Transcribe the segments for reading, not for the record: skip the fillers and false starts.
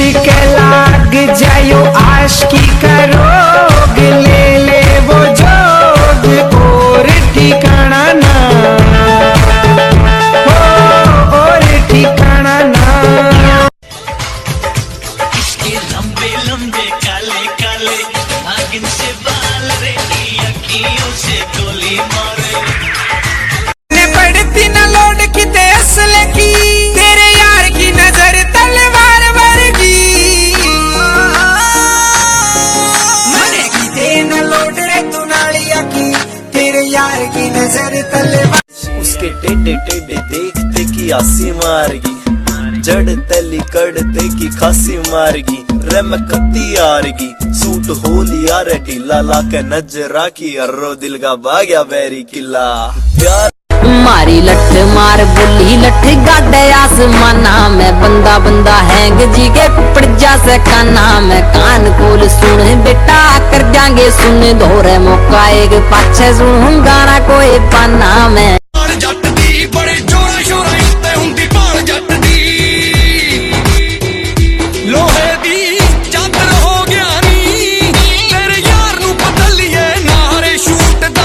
इश्क लाग जायो आशिकी करोग, ले ले वो जोग और ठिकाना ना हो, और ठिकाना ना। इसके लंबे लंबे काले काले नागिन से बाल रे, अखियों से गोली मारे। ने पड़ती न लोड किते असल की, तेरे यार की नजर तलवार वर्गी। मने किते न लोड रे तू नालिया की, तेरे यार की नजर तलवार। उसके टेढ़े टेढ़े देखते की आसी मारगी, जड़ तली कड़ते की खासी मारगी, रम कत्ती आरगी, सूट हो लिया रे ढीला, लाके नजरा की अर्रो दिल का भाग्या बैरी किला। प्यार मारी लठ मार बोली लठ गाडे आसमाना में, बंदा बंदा हैंग जी के कुपड़ जा से काना में। कान खोल सुन बेटा कर जाएंगे सुन, धोरे मौका एक पाछे सुन गाना कोई पाना में। जट दी बड़े जोरा शोरा उत्ते हुंदी भाल जट दी, लोहे दी चादर हो गया नी, तेरे यार नू बदलिए नारे शूट दा।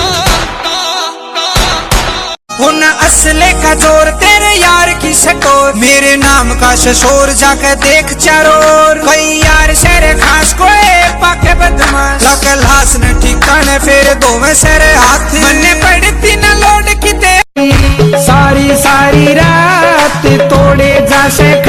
हुन असले का जोर तेरे यार की सटोर, मेरे नाम का शशोर जाके देख चारोर। कोई यार शेर खास कोई पाके बदमाश, लाके लाश न ठिकाने फिर दोवे सेरे हाथ। मन्ने पड़ती न लोड किते सारी सारी रात तोड़े जा से